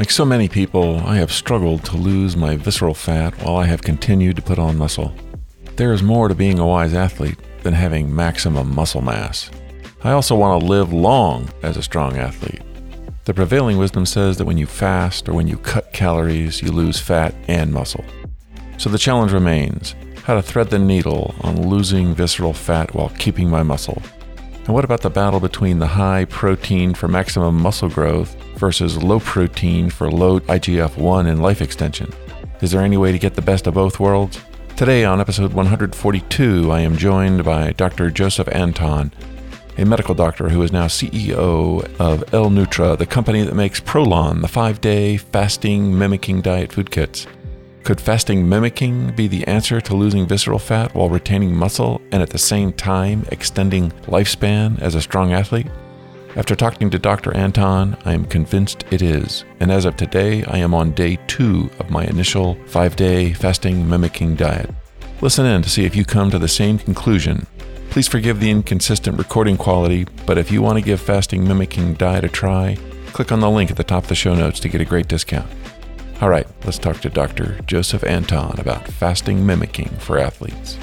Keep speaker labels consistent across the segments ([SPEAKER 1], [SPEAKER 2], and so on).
[SPEAKER 1] Like so many people, I have struggled to lose my visceral fat while I have continued to put on muscle. There is more to being a wise athlete than having maximum muscle mass. I also want to live long as a strong athlete. The prevailing wisdom says that when you fast or when you cut calories, you lose fat and muscle. So the challenge remains, how to thread the needle on losing visceral fat while keeping my muscle. And what about the battle between the high protein for maximum muscle growth versus low protein for low IGF-1 and life extension? Is there any way to get the best of both worlds? Today on episode 142, I am joined by Dr. Joseph Anton, a medical doctor who is now CEO of L-Nutra, the company that makes Prolon, the 5-day fasting mimicking diet food kits. Could fasting mimicking be the answer to losing visceral fat while retaining muscle and at the same time extending lifespan as a strong athlete? After talking to Dr. Anton, I am convinced it is. And as of today, I am on day 2 of my initial 5-day fasting mimicking diet. Listen in to see if you come to the same conclusion. Please forgive the inconsistent recording quality, but if you want to give fasting mimicking diet a try, click on the link at the top of the show notes to get a great discount. All right, let's talk to Dr. Joseph Anton about fasting mimicking for athletes.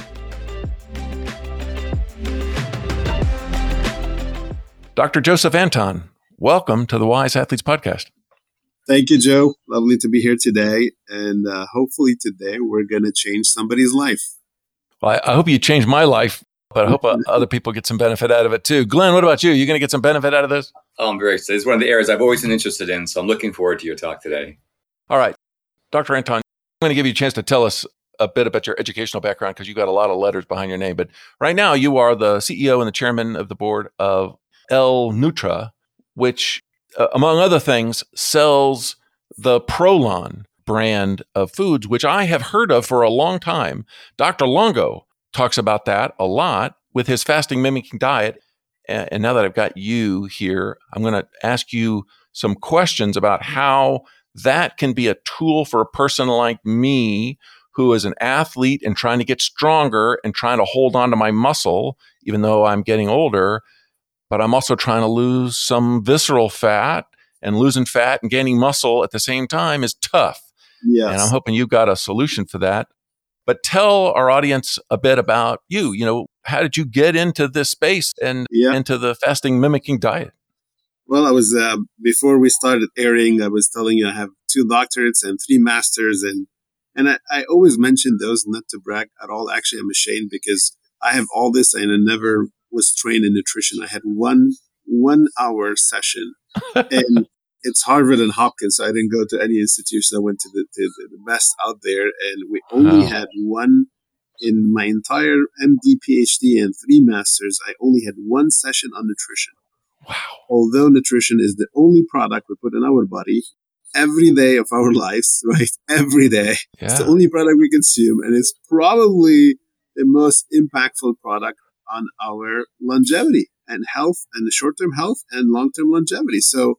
[SPEAKER 1] Dr. Joseph Anton, welcome to the Wise Athletes Podcast.
[SPEAKER 2] Thank you, Joe. Lovely to be here today. And hopefully today we're going to change somebody's life.
[SPEAKER 1] Well, I hope you change my life, but I hope other people get some benefit out of it too. Glenn, what about you? You going to get some benefit out of this?
[SPEAKER 3] Oh, I'm very excited. It's one of the areas I've always been interested in, so I'm looking forward to your talk today.
[SPEAKER 1] All right. Dr. Anton, I'm going to give you a chance to tell us a bit about your educational background because you got a lot of letters behind your name. But right now you are the CEO and the chairman of the board of L-Nutra, which, among other things, sells the Prolon brand of foods, which I have heard of for a long time. Dr. Longo talks about that a lot with his fasting mimicking diet. And now that I've got you here, I'm going to ask you some questions about how that can be a tool for a person like me who is an athlete and trying to get stronger and trying to hold on to my muscle, even though I'm getting older, but I'm also trying to lose some visceral fat, and losing fat and gaining muscle at the same time is tough.
[SPEAKER 2] Yes.
[SPEAKER 1] And I'm hoping you've got a solution for that. But tell our audience a bit about you. You know, how did you get into this space and into the fasting mimicking diet?
[SPEAKER 2] Well, I was, before we started airing, I was telling you I have 2 doctorates and 3 masters. And I always mention those, not to brag at all. Actually, I'm ashamed because I have all this and I never was trained in nutrition. I had one hour session and it's Harvard and Hopkins. So I didn't go to any institution. I went to the best out there, and we only had one in my entire MD, PhD, and 3 masters. I only had one session on nutrition.
[SPEAKER 1] Wow.
[SPEAKER 2] Although nutrition is the only product we put in our body every day of our lives, right? Every day. Yeah. It's the only product we consume, and it's probably the most impactful product on our longevity and health, and the short-term health and long-term longevity. So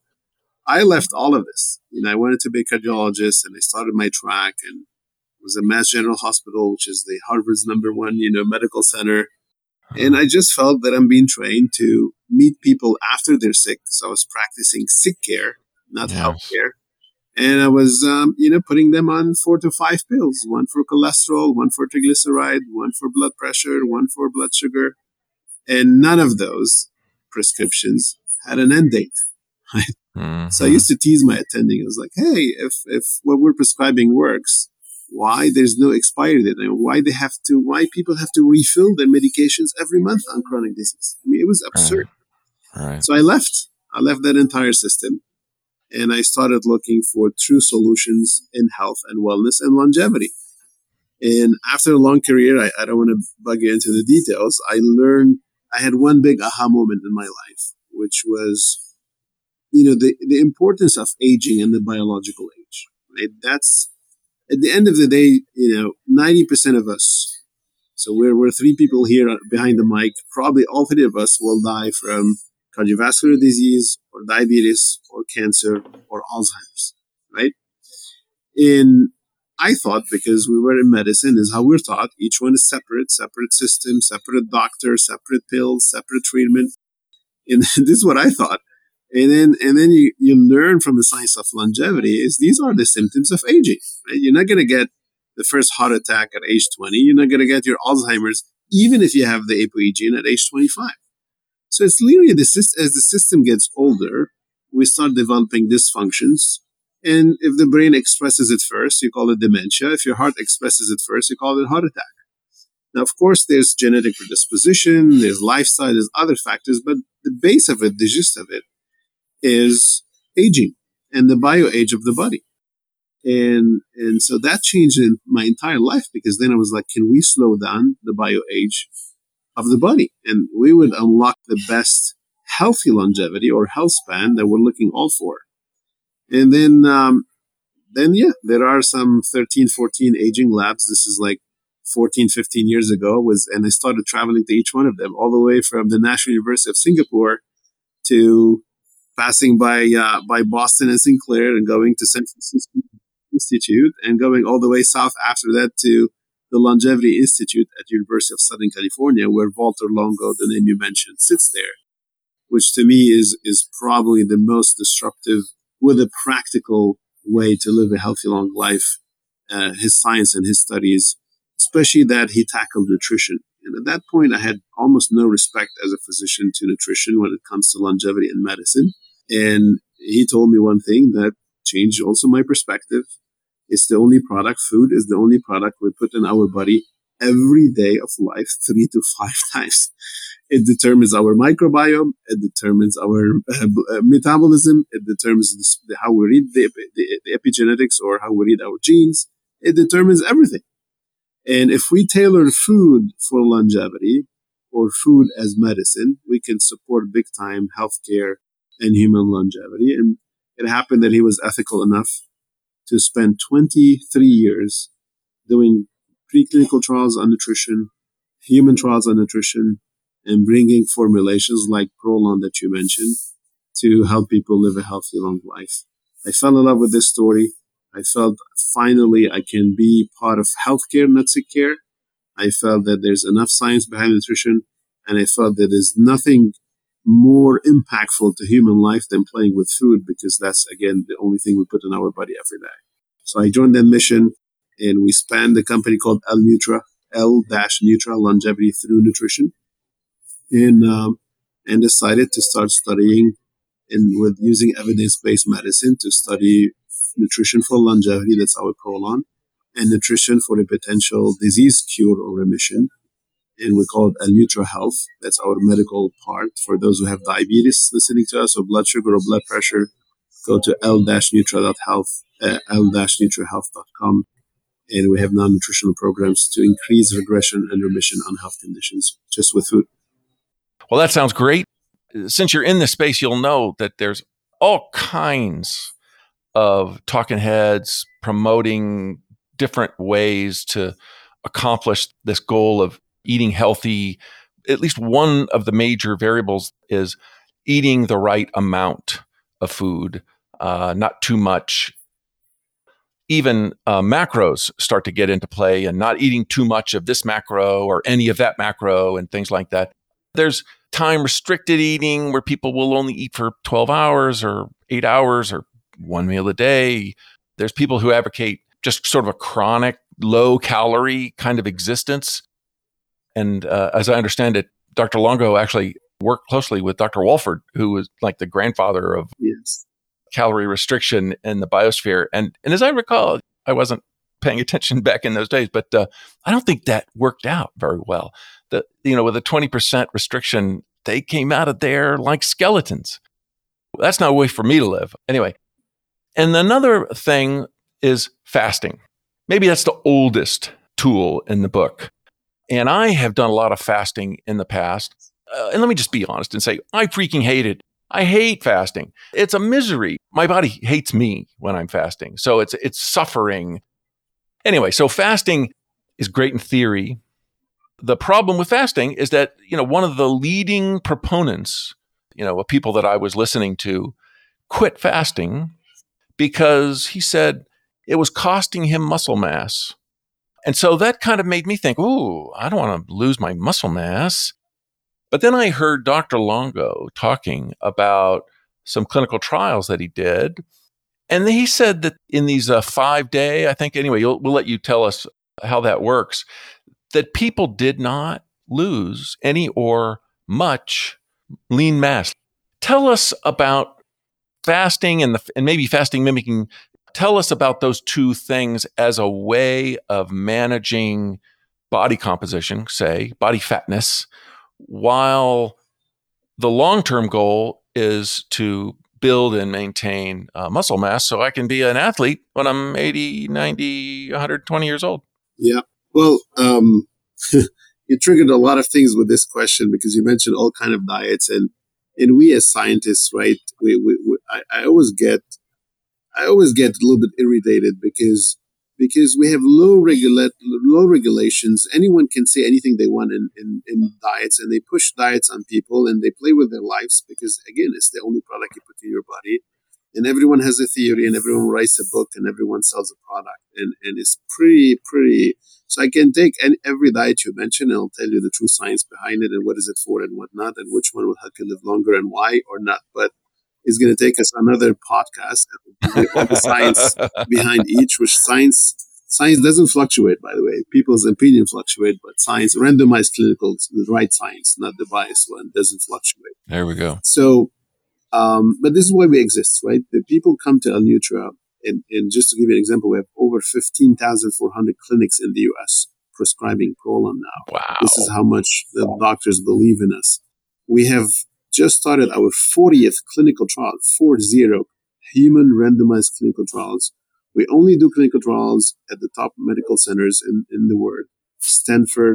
[SPEAKER 2] I left all of this. I wanted to be a cardiologist, and I started my track and was at Mass General Hospital, which is the Harvard's #1, medical center. And I just felt that I'm being trained to meet people after they're sick. So I was practicing sick care, not health care. And I was, putting them on 4 to 5 pills, 1 for cholesterol, 1 for triglyceride, 1 for blood pressure, 1 for blood sugar. And none of those prescriptions had an end date. Right? Mm-hmm. So I used to tease my attending. I was like, hey, if what we're prescribing works, why there's no expiry date? And why people have to refill their medications every month on chronic disease? I mean, it was absurd.
[SPEAKER 1] Right.
[SPEAKER 2] So I left that entire system, and I started looking for true solutions in health and wellness and longevity. And after a long career, I don't want to bug you into the details. I had one big aha moment in my life, which was, the importance of aging and the biological age. Right? That's, at the end of the day, 90% of us, so we're 3 people here behind the mic, probably all 3 of us will die from cardiovascular disease or diabetes or cancer or Alzheimer's, right? And I thought, because we were in medicine, is how we're taught, each one is separate system, separate doctor, separate pills, separate treatment. And this is what I thought. And then you learn from the science of longevity is these are the symptoms of aging. Right? You're not going to get the first heart attack at age 20. You're not going to get your Alzheimer's, even if you have the ApoE gene at age 25. So it's literally as the system gets older, we start developing dysfunctions. And if the brain expresses it first, you call it dementia. If your heart expresses it first, you call it heart attack. Now, of course, there's genetic predisposition, there's lifestyle, there's other factors, but the base of it, the gist of it, is aging and the bioage of the body. And so that changed in my entire life, because then I was like, can we slow down the bioage of the body? And we would unlock the best healthy longevity or health span that we're looking all for. And then there are some 13, 14 aging labs. This is like 14, 15 years ago, and I started traveling to each one of them, all the way from the National University of Singapore to passing by Boston and Sinclair and going to San Francisco Institute and going all the way south after that to the Longevity Institute at University of Southern California, where Valter Longo, the name you mentioned, sits there, which to me is probably the most disruptive with a practical way to live a healthy, long life. His science and his studies, especially that he tackled nutrition. And at that point, I had almost no respect as a physician to nutrition when it comes to longevity and medicine. And he told me one thing that changed also my perspective. It's the only product, food is the only product we put in our body every day of life, 3 to 5 times. It determines our microbiome. It determines our metabolism. It determines how we read the epigenetics, or how we read our genes. It determines everything. And if we tailor food for longevity, or food as medicine, we can support big time healthcare and human longevity. And it happened that he was ethical enough to spend 23 years doing preclinical trials on nutrition, human trials on nutrition, and bringing formulations like Prolon that you mentioned to help people live a healthy, long life. I fell in love with this story. I felt finally I can be part of healthcare, not sick care. I felt that there's enough science behind nutrition, and I felt that there's nothing more impactful to human life than playing with food, because that's, again, the only thing we put in our body every day. So I joined that mission, and we spanned the company called L-Nutra, L-Nutra, Longevity Through Nutrition, and decided to start studying with using evidence-based medicine to study nutrition for longevity, that's our Prolon, and nutrition for a potential disease cure or remission. And we call it L-Nutra Health. That's our medical part. For those who have diabetes listening to us, or blood sugar or blood pressure, go to l-nutra.health, l-nutrahealth.com. And we have non-nutritional programs to increase regression and remission on health conditions just with food.
[SPEAKER 1] Well, that sounds great. Since you're in this space, you'll know that there's all kinds of talking heads promoting different ways to accomplish this goal of eating healthy. At least one of the major variables is eating the right amount of food, not too much. Even macros start to get into play, and not eating too much of this macro or any of that macro and things like that. There's time restricted eating where people will only eat for 12 hours or 8 hours or one meal a day. There's people who advocate just sort of a chronic, low calorie kind of existence. And as I understand it, Dr. Longo actually worked closely with Dr. Walford, who was like the grandfather of calorie restriction in the biosphere. And as I recall, I wasn't paying attention back in those days, but I don't think that worked out very well. With a 20% restriction, they came out of there like skeletons. That's not a way for me to live. Anyway, and another thing is fasting. Maybe that's the oldest tool in the book. And I have done a lot of fasting in the past. And let me just be honest and say, I freaking hate it. I hate fasting. It's a misery. My body hates me when I'm fasting. So it's suffering. Anyway, so fasting is great in theory. The problem with fasting is that, one of the leading proponents, of people that I was listening to quit fasting because he said it was costing him muscle mass. And so that kind of made me think, ooh, I don't want to lose my muscle mass. But then I heard Dr. Longo talking about some clinical trials that he did. And he said that in these 5-day, I think, anyway, we'll let you tell us how that works, that people did not lose any or much lean mass. Tell us about fasting and maybe fasting mimicking. Tell us about those two things as a way of managing body composition, say, body fatness, while the long-term goal is to build and maintain muscle mass so I can be an athlete when I'm 80, 90, 120 years old.
[SPEAKER 2] Yeah. Well, you triggered a lot of things with this question because you mentioned all kind of diets, and we as scientists, right? I always get a little bit irritated because we have low regulations. Anyone can say anything they want in diets, and they push diets on people, and they play with their lives because, again, it's the only product you put in your body. And everyone has a theory, and everyone writes a book, and everyone sells a product. And it's pretty. So I can take every diet you mentioned, and I'll tell you the true science behind it, and what is it for and what not, and which one will help you live longer and why or not. But it's going to take us another podcast. All the science behind each, which science doesn't fluctuate, by the way. People's opinion fluctuate, but science, randomized clinical, the right science, not the biased one, doesn't fluctuate.
[SPEAKER 1] There we go.
[SPEAKER 2] So, but this is why we exist, right? The people come to Alnutra, and just to give you an example, we have over 15,400 clinics in the U.S. prescribing Prolam now.
[SPEAKER 1] Wow.
[SPEAKER 2] This is how much the doctors believe in us. We have just started our 40th clinical trial, 40 human randomized clinical trials. We only do clinical trials at the top medical centers in the world: Stanford,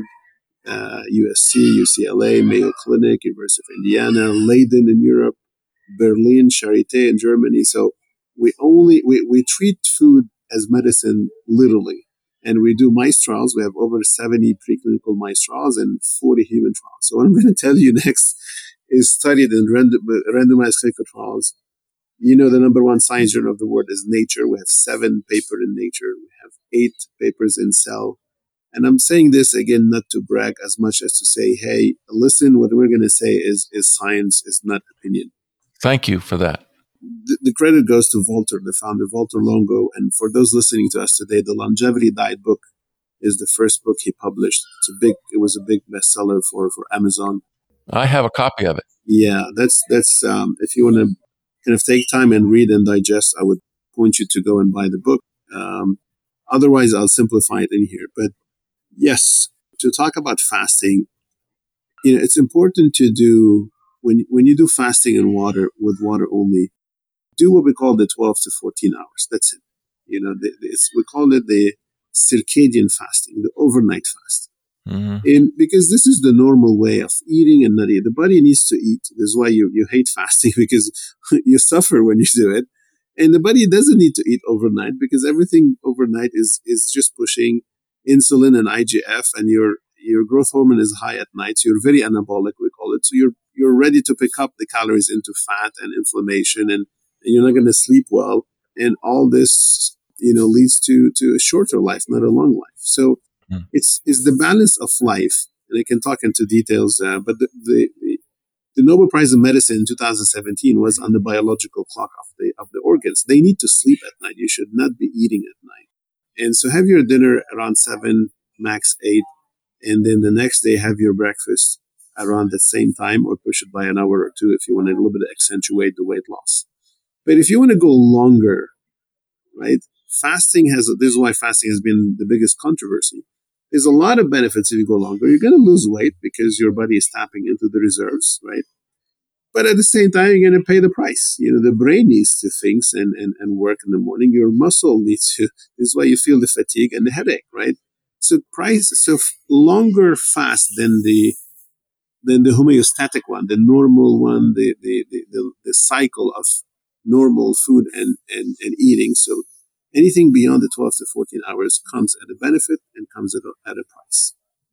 [SPEAKER 2] USC, UCLA, Mayo Clinic, University of Indiana, Leiden in Europe, Berlin, Charité in Germany. So we treat food as medicine, literally. And we do mice trials. We have over 70 preclinical mice trials and 40 human trials. So what I'm going to tell you next is studied in randomized clinical trials. You know, the number one science journal of the world is Nature. We have 7 papers in Nature. We have 8 papers in Cell. And I'm saying this, again, not to brag as much as to say, hey, listen, what we're going to say is science, is not opinion.
[SPEAKER 1] Thank you for that.
[SPEAKER 2] The credit goes to Walter, the founder, Walter Longo. And for those listening to us today, the Longevity Diet book is the first book he published. It was a big bestseller for Amazon.
[SPEAKER 1] I have a copy of it.
[SPEAKER 2] Yeah, that's if you want to kind of take time and read and digest, I would point you to go and buy the book. Otherwise, I'll simplify it in here. But yes, to talk about fasting, it's important to do, when you do fasting and water, with water only, do what we call the 12 to 14 hours. That's it. We call it the circadian fasting, the overnight fast. Mm-hmm. And because this is the normal way of eating and not eating. The body needs to eat. This is why you hate fasting, because you suffer when you do it. And the body doesn't need to eat overnight, because everything overnight is just pushing insulin and IGF, and your growth hormone is high at night. So you're very anabolic, we call it. So you're ready to pick up the calories into fat and inflammation, and you're not going to sleep well. And all this, leads to a shorter life, not a long life. So it's the balance of life. And I can talk into details, but the Nobel Prize in Medicine in 2017 was on the biological clock of the organs. They need to sleep at night. You should not be eating at night. And so have your dinner around 7, max 8, and then the next day have your breakfast around the same time, or push it by an hour or 2 if you want to a little bit accentuate the weight loss. But if you want to go longer, right, this is why fasting has been the biggest controversy. There's a lot of benefits if you go longer. You're going to lose weight because your body is tapping into the reserves, right? But at the same time, you're going to pay the price. The brain needs to think and work in the morning. Your muscle needs to. This is why you feel the fatigue and the headache, right? So longer fast than the homeostatic one, the normal one, the cycle of normal food and eating. So anything beyond the 12 to 14 hours comes at a benefit and comes at a price.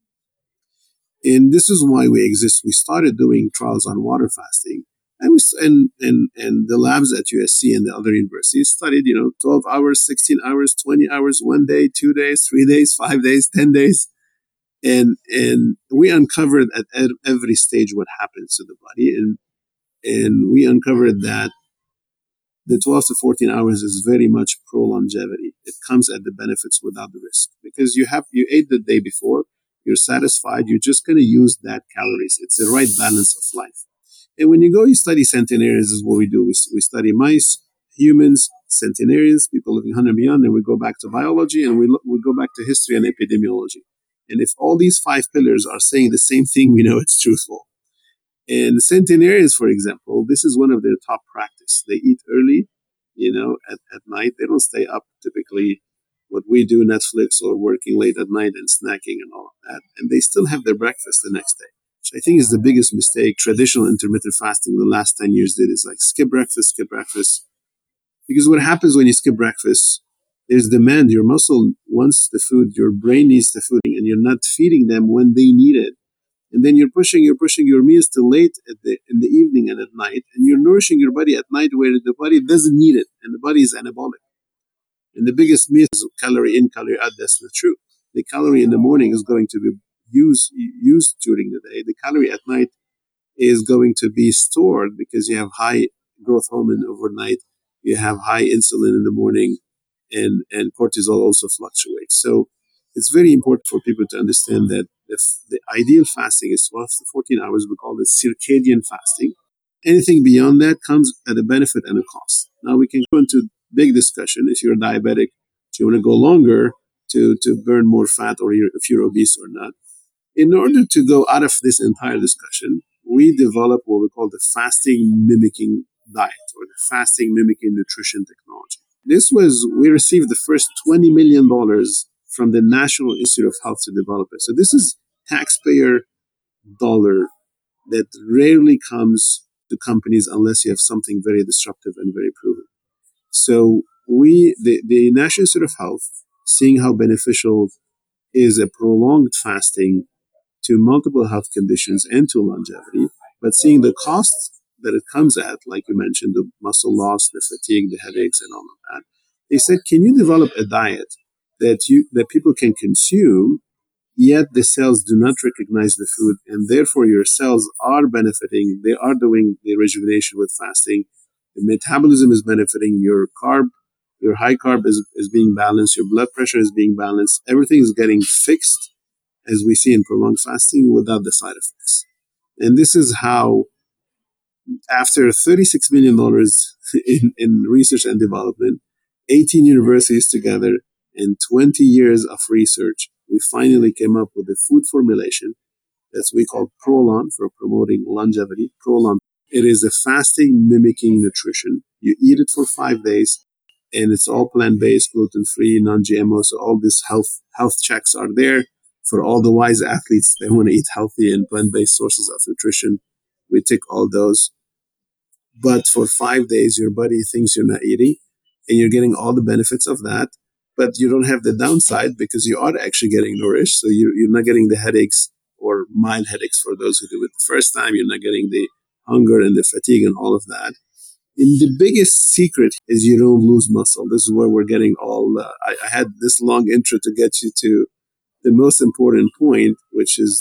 [SPEAKER 2] And this is why we exist. We started doing trials on water fasting, and the labs at USC and the other universities studied, 12 hours, 16 hours, 20 hours, 1 day, 2 days, 3 days, 5 days, 10 days. And we uncovered at every stage what happens to the body. And we uncovered that the 12 to 14 hours is very much pro-longevity. It comes at the benefits without the risk. Because you ate the day before, you're satisfied, you're just going to use that calories. It's the right balance of life. And when you study centenarians, this is what we do. We study mice, humans, centenarians, people living 100 beyond, and we go back to biology, and we go back to history and epidemiology. And if all these 5 pillars are saying the same thing, we know it's truthful. And centenarians, for example, this is one of their top practice. They eat early, at night. They don't stay up typically what we do, Netflix or working late at night and snacking and all of that. And they still have their breakfast the next day, which I think is the biggest mistake traditional intermittent fasting the last 10 years did, is like skip breakfast. Because what happens when you skip breakfast, there's demand. Your muscle wants the food, your brain needs the food, and you're not feeding them when they need it. And then you're pushing your meals to late in the evening and at night, and you're nourishing your body at night where the body doesn't need it, and the body is anabolic. And the biggest myth is calorie in, calorie out. That's not true. The calorie in the morning is going to be used during the day. The calorie at night is going to be stored because you have high growth hormone overnight. You have high insulin in the morning, and cortisol also fluctuates. So it's very important for people to understand that if the ideal fasting is 12 to 14 hours, we call it circadian fasting. Anything beyond that comes at a benefit and a cost. Now we can go into big discussion if you're diabetic, if you want to go longer to burn more fat, or if you're obese or not. In order to go out of this entire discussion, we developed what we call the fasting mimicking diet, or the fasting mimicking nutrition technology. We received the first $20 million from the National Institute of Health to develop it. So this is taxpayer dollar that rarely comes to companies unless you have something very disruptive and very proven. So the National Institute of Health, seeing how beneficial is a prolonged fasting to multiple health conditions and to longevity, but seeing the costs that it comes at, like you mentioned, the muscle loss, the fatigue, the headaches, and all of that, they said, can you develop a diet that people can consume, yet the cells do not recognize the food, and therefore your cells are benefiting, they are doing the rejuvenation with fasting, the metabolism is benefiting, your high carb is being balanced, your blood pressure is being balanced, everything is getting fixed, as we see in prolonged fasting, without the side effects. And this is how, after $36 million in research and development, 18 universities together, and 20 years of research, we finally came up with a food formulation that we call Prolon, for promoting longevity. Prolon. It is a fasting mimicking nutrition. You eat it for 5 days, and it's all plant-based, gluten-free, non-GMO. So all these health checks are there for all the wise athletes that want to eat healthy and plant-based sources of nutrition. We tick all those. But for 5 days, your body thinks you're not eating, and you're getting all the benefits of that. But you don't have the downside because you are actually getting nourished. So you're not getting the headaches, or mild headaches for those who do it the first time. You're not getting the hunger and the fatigue and all of that. And the biggest secret is you don't lose muscle. This is where we're getting all, I had this long intro to get you to the most important point, which is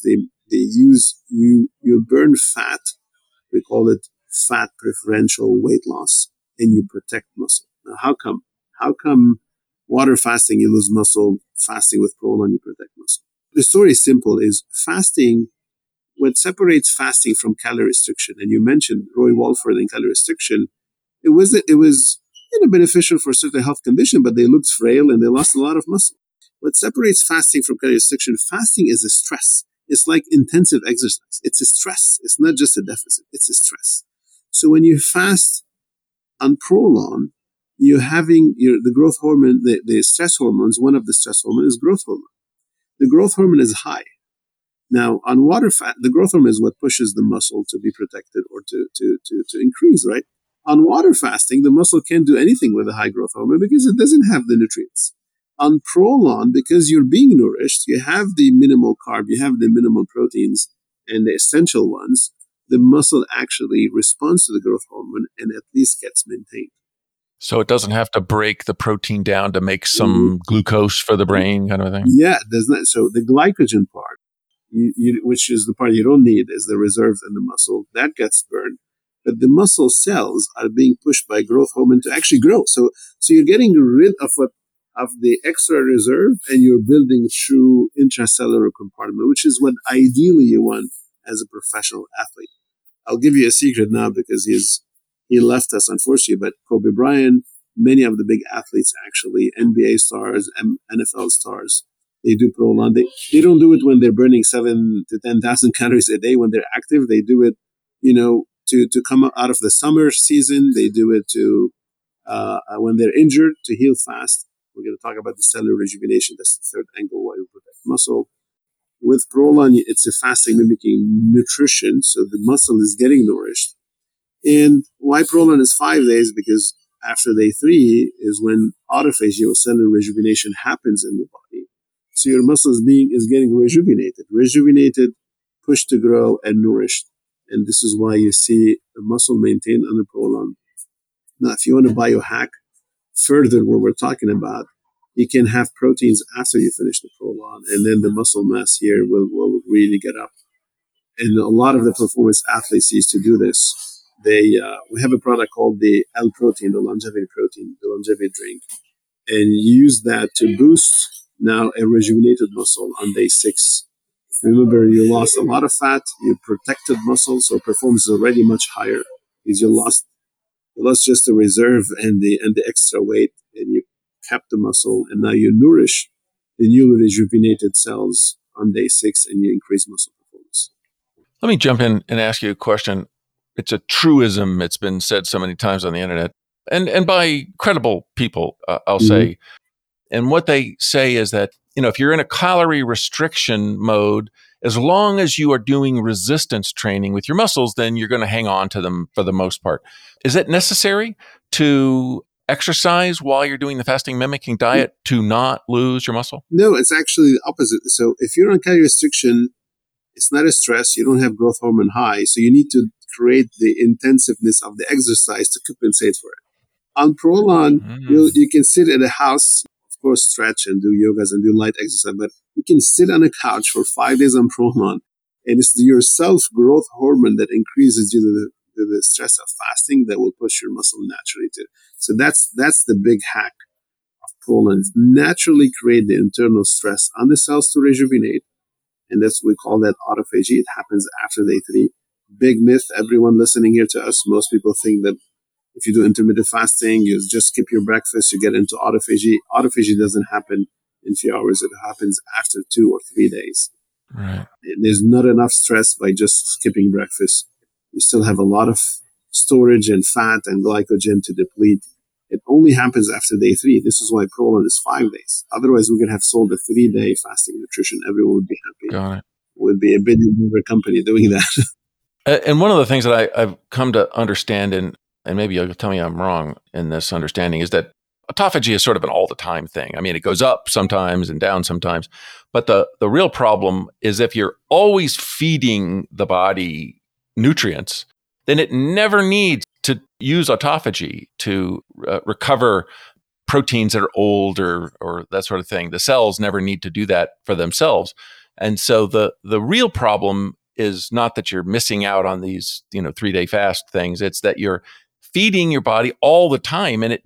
[SPEAKER 2] you burn fat. We call it fat preferential weight loss, and you protect muscle. Now, how come water fasting, you lose muscle, fasting with Prolon, you protect muscle? The story is simple, is fasting, what separates fasting from calorie restriction, and you mentioned Roy Walford and calorie restriction, it was beneficial for certain health condition, but they looked frail and they lost a lot of muscle. What separates fasting from calorie restriction, fasting is a stress. It's like intensive exercise. It's a stress. It's not just a deficit. It's a stress. So when you fast on Prolon, you're having the growth hormone, the stress hormones, one of the stress hormones is growth hormone. The growth hormone is high. Now, on water fat, the growth hormone is what pushes the muscle to be protected or to increase, right? On water fasting, the muscle can't do anything with a high growth hormone because it doesn't have the nutrients. On Prolon, because you're being nourished, you have the minimal carb, you have the minimal proteins and the essential ones, the muscle actually responds to the growth hormone and at least gets maintained.
[SPEAKER 1] So it doesn't have to break the protein down to make some glucose for the brain kind of thing?
[SPEAKER 2] Yeah, it does not. So the glycogen part, which is the part you don't need, is the reserve in the muscle, that gets burned. but the muscle cells are being pushed by growth hormone to actually grow. So you're getting rid of the extra reserve, and you're building true intracellular compartment, which is what ideally you want as a professional athlete. I'll give you a secret now because he left us, unfortunately, but Kobe Bryant, many of the big athletes, actually, NBA stars, NFL stars, they do Prolon. They don't do it when they're burning 7 to 10,000 calories a day when they're active. They do it, to come out of the summer season. They do it when they're injured to heal fast. We're going to talk about the cellular rejuvenation. That's the third angle why we protect muscle. With Prolon, it's a fasting mimicking nutrition, so the muscle is getting nourished. And why Prolon is 5 days? Because after day 3 is when autophagy or cellular rejuvenation happens in the body. So your muscle is getting rejuvenated, pushed to grow and nourished. And this is why you see the muscle maintained under Prolon. Now, if you want to biohack further what we're talking about, you can have proteins after you finish the Prolon, and then the muscle mass here will really get up. And a lot of the performance athletes used to do this. We have a product called the L-protein, the longevity protein, the longevity drink, and use that to boost now a rejuvenated muscle on day 6. Remember, you lost a lot of fat, you protected muscle, so performance is already much higher because you lost just the reserve and the extra weight, and you kept the muscle, and now you nourish the newly rejuvenated cells on day 6, and you increase muscle performance.
[SPEAKER 1] Let me jump in and ask you a question. It's a truism. It's been said so many times on the internet, and by credible people, I'll say. And what they say is that, if you're in a calorie restriction mode, as long as you are doing resistance training with your muscles, then you're going to hang on to them for the most part. Is it necessary to exercise while you're doing the fasting mimicking diet to not lose your muscle?
[SPEAKER 2] No, it's actually the opposite. So if you're on calorie restriction, it's not a stress. You don't have growth hormone high. So you need to create the intensiveness of the exercise to compensate for it. On Prolon, you can sit at a house, of course, stretch and do yogas and do light exercise, but you can sit on a couch for 5 days on Prolon, and it's your self-growth hormone that increases due to the stress of fasting that will push your muscle naturally too. So that's the big hack of Prolon. Naturally create the internal stress on the cells to rejuvenate, and that's what we call that autophagy. It happens after day 3. Big myth, everyone listening here to us, most people think that if you do intermittent fasting, you just skip your breakfast, you get into autophagy. Autophagy doesn't happen in a few hours. It happens after 2 or 3 days.
[SPEAKER 1] Right.
[SPEAKER 2] There's not enough stress by just skipping breakfast. You still have a lot of storage and fat and glycogen to deplete. It only happens after day 3. This is why Prolon is 5 days. Otherwise, we could have sold a 3-day fasting nutrition. Everyone would be happy.
[SPEAKER 1] Got it.
[SPEAKER 2] Would be a $1 billion company doing that.
[SPEAKER 1] And one of the things that I've come to understand, and maybe you'll tell me I'm wrong in this understanding, is that autophagy is sort of an all-the-time thing. I mean, it goes up sometimes and down sometimes. But the real problem is if you're always feeding the body nutrients, then it never needs to use autophagy to recover proteins that are old or that sort of thing. The cells never need to do that for themselves. And so the real problem is not that you're missing out on these 3-day fast things. It's that you're feeding your body all the time, and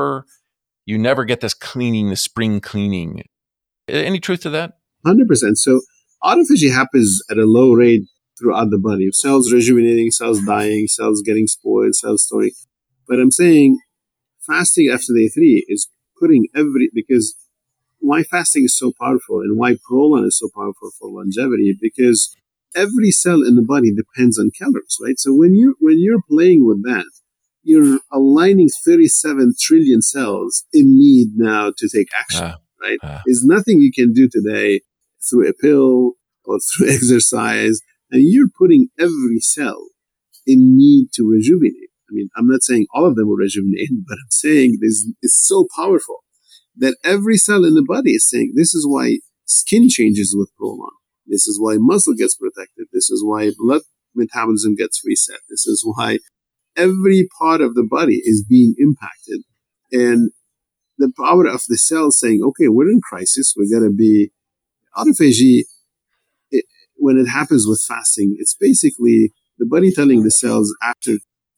[SPEAKER 1] you never get this cleaning, the spring cleaning. Any truth to that?
[SPEAKER 2] 100%. So autophagy happens at a low rate throughout the body. Cells rejuvenating, cells dying, cells getting spoiled, cells storing. But I'm saying fasting after day 3 is putting because why fasting is so powerful and why Prolon is so powerful for longevity, because every cell in the body depends on calories, right? So when you're playing with that, you're aligning 37 trillion cells in need now to take action, right? There's nothing you can do today through a pill or through exercise, and you're putting every cell in need to rejuvenate. I mean, I'm not saying all of them will rejuvenate, but I'm saying it's so powerful that every cell in the body is saying, this is why skin changes with Prolon. This is why muscle gets protected. This is why blood metabolism gets reset. This is why every part of the body is being impacted. And the power of the cell saying, okay, we're in crisis. We're going to be autophagy. When it happens with fasting, it's basically the body telling the cells after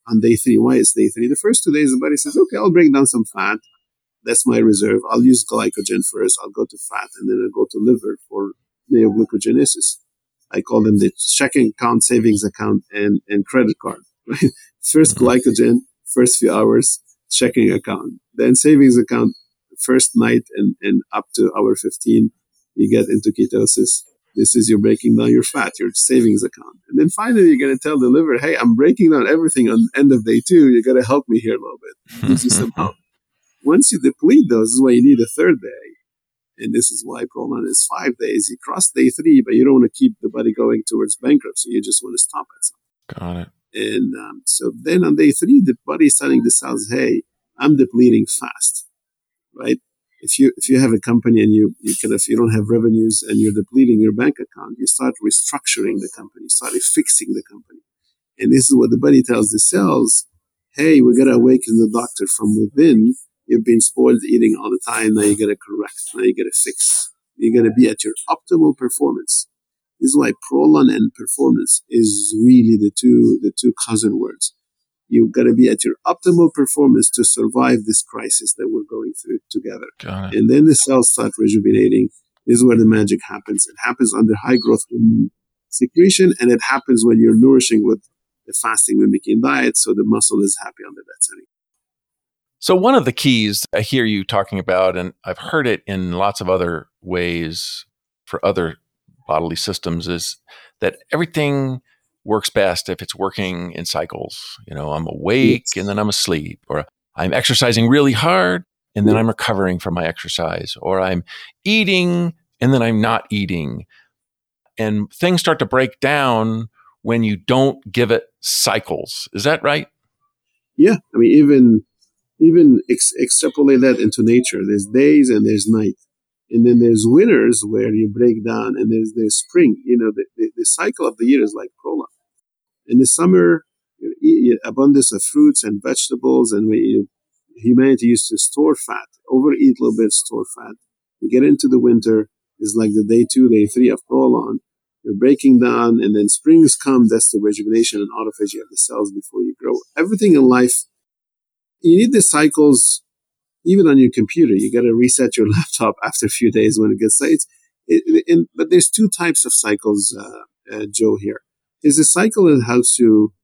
[SPEAKER 2] on day 3. Why is day 3? The first 2 days, the body says, okay, I'll break down some fat. That's my reserve. I'll use glycogen first. I'll go to fat, and then I'll go to liver for neoglucogenesis. I call them the checking account, savings account, and credit card. Right? First glycogen, first few hours, checking account. Then savings account, first night and up to hour 15, you get into ketosis. This is you're breaking down your fat, your savings account. And then finally, you're going to tell the liver, hey, I'm breaking down everything on the end of day 2. You got to help me here a little bit. Gives you some help. Once you deplete those, this is why you need a third day. And this is why Prolon is 5 days. You cross day 3, but you don't want to keep the body going towards bankruptcy. You just want to stop at something.
[SPEAKER 1] Got it.
[SPEAKER 2] And so then on day 3, the body is telling the cells, hey, I'm depleting fast, right? If you have a company and you don't have revenues and you're depleting your bank account, you start restructuring the company, start fixing the company. And this is what the body tells the cells, hey, we got to awaken the doctor from within. You've been spoiled eating all the time. Now you got to correct. Now you got to fix. You got to be at your optimal performance. This is why Prolon and performance is really the two cousin words. You've got to be at your optimal performance to survive this crisis that we're going through together.
[SPEAKER 1] Got it.
[SPEAKER 2] And then the cells start rejuvenating. This is where the magic happens. It happens under high growth hormone secretion, and it happens when you're nourishing with the fasting mimicking diet, so the muscle is happy under that setting.
[SPEAKER 1] So one of the keys I hear you talking about, and I've heard it in lots of other ways for other bodily systems, is that everything works best if it's working in cycles. You know, I'm awake and then I'm asleep, or I'm exercising really hard and then I'm recovering from my exercise, or I'm eating and then I'm not eating. And things start to break down when you don't give it cycles. Is that right?
[SPEAKER 2] Yeah. I mean, even extrapolate that into nature. There's days and there's night. And then there's winters where you break down, and there's spring. You know, the cycle of the year is like Prolon. In the summer, you eat abundance of fruits and vegetables, and humanity used to store fat, overeat a little bit, store fat. You get into the winter, it's like the day 2, day 3 of Prolon. You're breaking down, and then springs come. That's the rejuvenation and autophagy of the cells before you grow. Everything in life, you need the cycles. Even on your computer, you got to reset your laptop after a few days when it gets late. But there's 2 types of cycles, Joe, here. There's a cycle that helps you,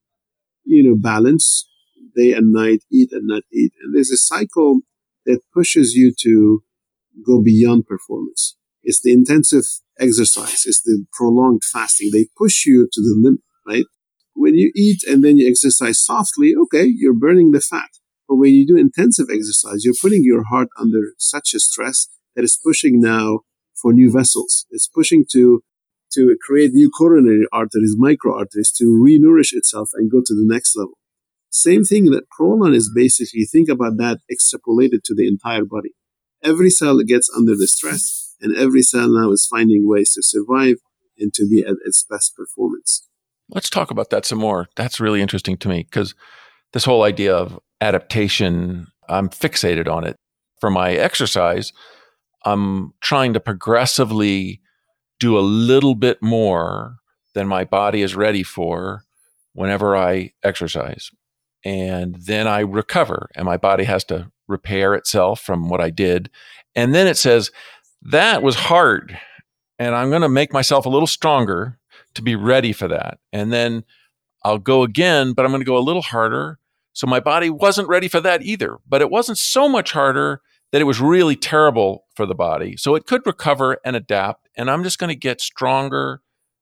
[SPEAKER 2] balance day and night, eat and not eat. And there's a cycle that pushes you to go beyond performance. It's the intensive exercise. It's the prolonged fasting. They push you to the limit, right? When you eat and then you exercise softly, okay, you're burning the fat. But when you do intensive exercise, you're putting your heart under such a stress that it's pushing now for new vessels. It's pushing to create new coronary arteries, micro arteries, to re-nourish itself and go to the next level. Same thing that Prolon is basically, think about that extrapolated to the entire body. Every cell gets under the stress, and every cell now is finding ways to survive and to be at its best performance.
[SPEAKER 1] Let's talk about that some more. That's really interesting to me, because this whole idea of adaptation, I'm fixated on it. For my exercise, I'm trying to progressively do a little bit more than my body is ready for whenever I exercise. And then I recover, and my body has to repair itself from what I did. And then it says, that was hard, and I'm going to make myself a little stronger to be ready for that. And then I'll go again, but I'm going to go a little harder. So my body wasn't ready for that either, but it wasn't so much harder that it was really terrible for the body. So it could recover and adapt, and I'm just going to get stronger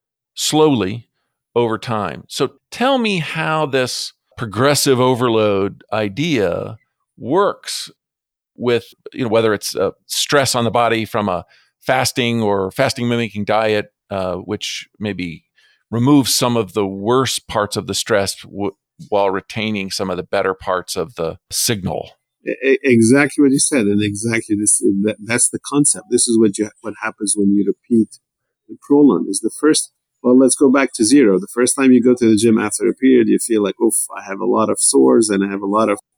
[SPEAKER 1] slowly over time. So tell me how this progressive overload idea works with, whether it's stress on the body from a fasting or fasting mimicking diet, which maybe removes some of the worst parts of the stress while retaining some of the better parts of the signal.
[SPEAKER 2] Exactly what you said, and exactly this. That's the concept. This is what happens when you repeat the Prolon. Is the first. Well, let's go back to zero. The first time you go to the gym after a period, you feel like, oof, I have a lot of sores and I have a lot of,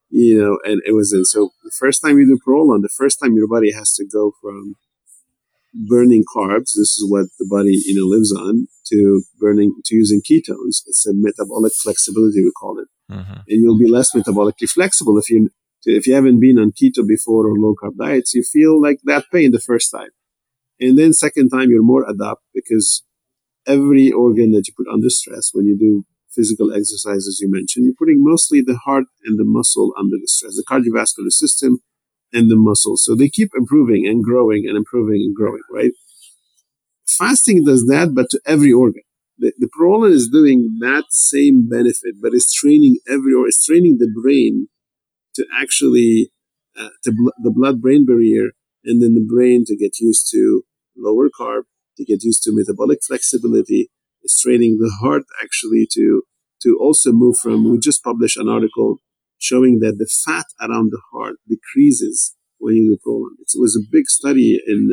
[SPEAKER 2] and it was. So the first time you do Prolon, the first time your body has to go from burning carbs, this is what the body lives on, to using ketones. It's a metabolic flexibility, we call it.
[SPEAKER 1] Mm-hmm.
[SPEAKER 2] And you'll be less metabolically flexible. If you haven't been on keto before or low carb diets, you feel like that pain the first time. And then second time, you're more adept because every organ that you put under stress when you do physical exercises you mentioned, you're putting mostly the heart and the muscle under the stress, the cardiovascular system and the muscle. So they keep improving and growing and improving and growing, right? Fasting does that, but to every organ. The prolon is doing that same benefit, but it's training it's training the brain to actually, the blood-brain barrier, and then the brain to get used to lower carb, to get used to metabolic flexibility. It's training the heart actually to also move from, we just published an article showing that the fat around the heart decreases when you do prolon. It was a big study in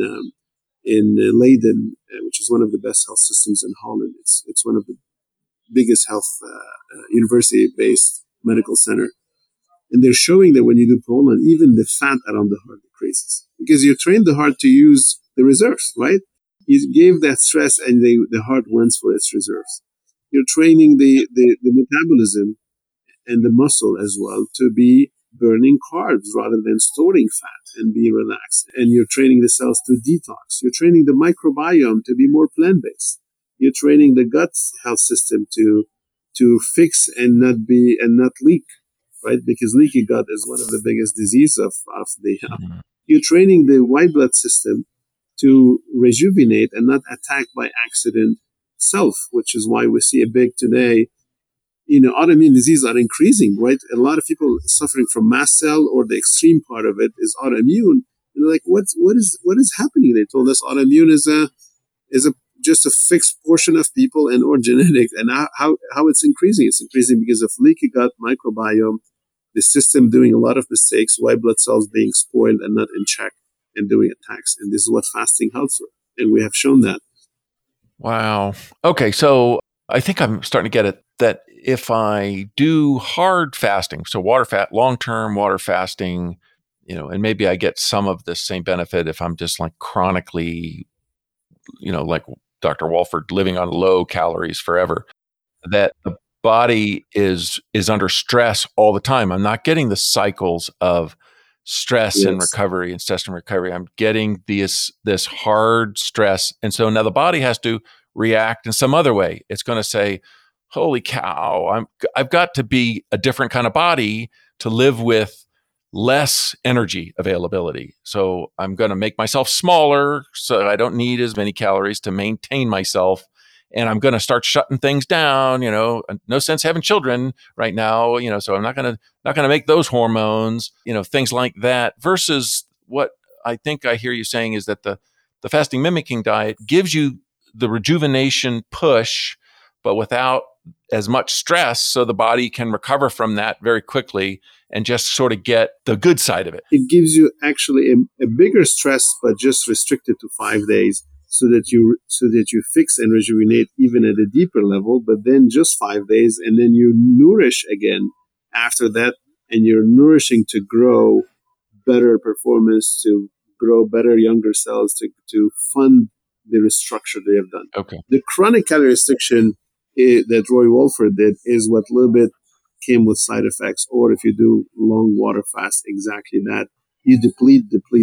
[SPEAKER 2] Leiden, which is one of the best health systems in Holland. It's one of the biggest health university-based medical center. And they're showing that when you do prolon, even the fat around the heart decreases because you train the heart to use the reserves, right? You gave that stress and the heart wants for its reserves. You're training the metabolism and the muscle as well to be burning carbs rather than storing fat and be relaxed. And you're training the cells to detox. You're training the microbiome to be more plant-based. You're training the gut health system to fix and not leak, right? Because leaky gut is one of the biggest diseases of the health. Mm-hmm. You're training the white blood system to rejuvenate and not attack by accident self, which is why we see a big today, autoimmune diseases are increasing, right? A lot of people suffering from mast cell, or the extreme part of it is autoimmune. And they're like, what is happening? They told us autoimmune is just a fixed portion of people and or genetics. And how it's increasing? It's increasing because of leaky gut microbiome, the system doing a lot of mistakes, white blood cells being spoiled and not in check and doing attacks. And this is what fasting helps with. And we have shown that.
[SPEAKER 1] Wow. Okay. So I think I'm starting to get it that if I do hard fasting, so long-term water fasting, and maybe I get some of the same benefit if I'm just like chronically, like Dr. Walford, living on low calories forever, that the body is under stress all the time. I'm not getting the cycles of stress and recovery and stress and recovery. I'm getting this hard stress. And so now the body has to react in some other way. It's going to say, holy cow, I've got to be a different kind of body to live with less energy availability. So I'm going to make myself smaller so I don't need as many calories to maintain myself. And I'm going to start shutting things down, no sense having children right now, so I'm not going to make those hormones, things like that, versus what I think I hear you saying is that the fasting mimicking diet gives you the rejuvenation push, but without as much stress, so the body can recover from that very quickly and just sort of get the good side of it.
[SPEAKER 2] It gives you actually a bigger stress, but just restricted to 5 days, so that you fix and rejuvenate even at a deeper level, but then just 5 days, and then you nourish again after that, and you're nourishing to grow better performance, to grow better younger cells, to fund the restructure they have done.
[SPEAKER 1] Okay.
[SPEAKER 2] The chronic calorie restriction that Roy Walford did is what a little bit came with side effects, or if you do long water fast, exactly that. You deplete.